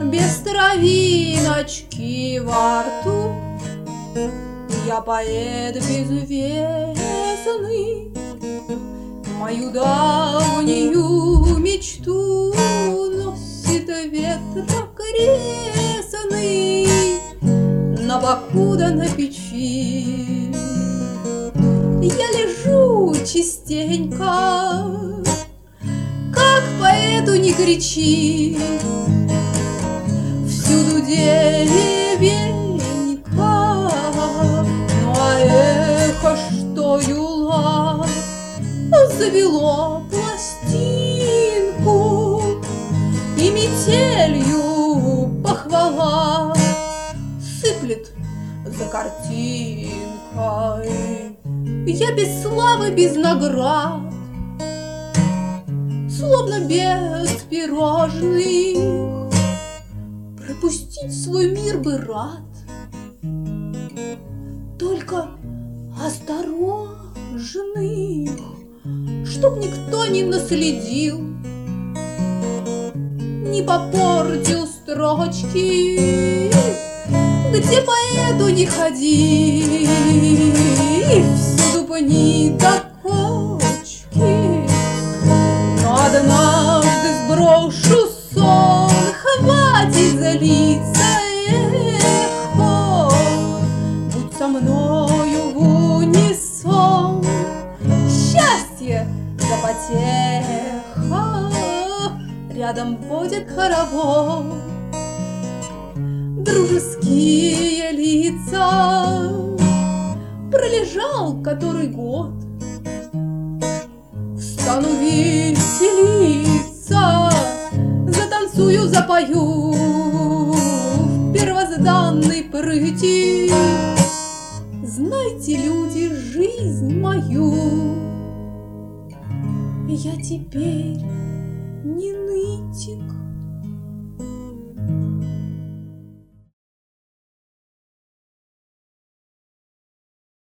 без травиночки во рту. Я поэт безвестный, мою давнюю мечту носит ветрок крестный на боку да на печи. Я лежу частенько, как поэту не кричи, всюду деревенька, ну а эхо, что юла, завело пластинку, и метелью похвала сыплет за картинкой. Я без славы, без наград, словно без пирожных, пропустить свой мир бы рад. Только осторожных, чтоб никто не наследил, не попортил строчки, где поэту не ходи, и всюду пни да кочки. Но однажды сброшу сон, хватит злиться, эхо, будь со мною в унисон. Счастье да потеха рядом водят хоровод, дружеские лица. Пролежал который год, стану веселиться, затанцую, запою в первозданной прыти. Знайте, люди, жизнь мою, я теперь не нытик.